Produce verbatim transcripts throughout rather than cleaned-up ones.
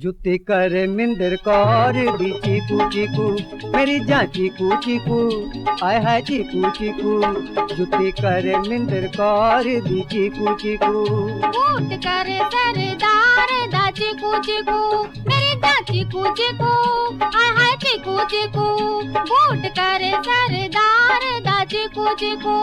जुत्ती करे मिंदर कौर दी चीकू चीकू मेरी जां चीकू चीकू आय हाय चीकू चीकू जुत्ती करे मिंदर कौर दी चीकू चीकू बूट करे सरदार दा चीकू चीकू मेरी जां चीकू चीकू आय हाय चीकू चीकू बूट करे सरदार दा चीकू चीकू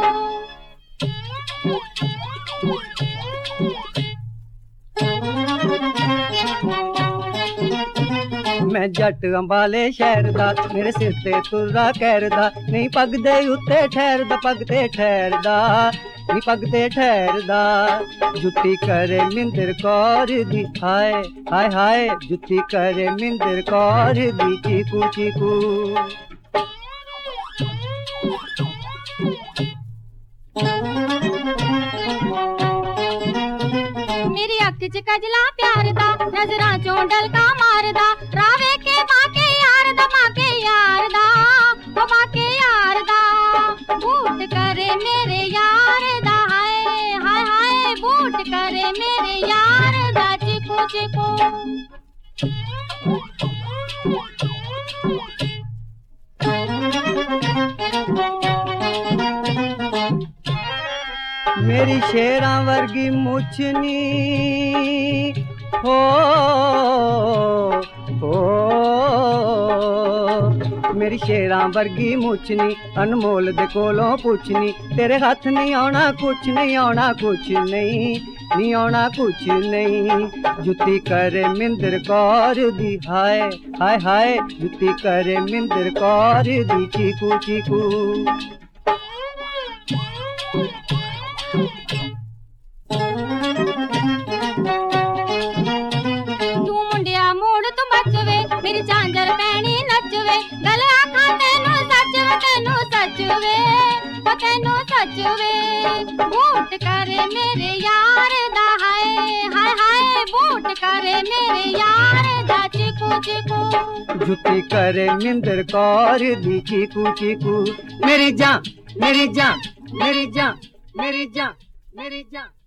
मैं जट अंबाले शहर दा मेरे सिर ते तुरा कहरदा नहीं पग दे उत्ते ठहरदा पग ते ठहरदा नहीं पग ते ठहरदा जुत्ती करे मिंदर कौर दी हाय हाय हाय जुत्ती करे मिंदर कौर दी चीकू चीकू मेरी अख च कजला प्यार दा नजरां चों डलका मारदा रावे के बाके यार दा बाके यार दा ओ बाके यार दा बूट करे मेरे यार दा हाय हाय हाय बूट करे मेरे यार दा चीकू चीकू मेरी शेरां वर्गी मुछनी हो हो मेरी शेरां वर्गी मुछनी अनमोल दे कोलों पुछनी तेरे हाथ नहीं आना कुछ नहीं आना कुछ नहीं नहीं आना कुछ नहीं जुत्ती करे मिंदर कौर दी हाय हाय हाय जुत्ती करे मिंदर कौर दी चीकू चीकू तू मुंडिया मूड़ तू बचवे मेरी झांझर पैनी नचवे गल आखा तेनू सच वे तेनू सच वे ओ तेनू सच वे बूट करे मेरे यार दा हाय हाय हाय बूट करे मेरे यार दा चीकू चीकू जुत्ती करे मिंदर कौर दी चीकू चीकू मेरी जान मेरी जान मेरी जान मेरी जान मेरी जान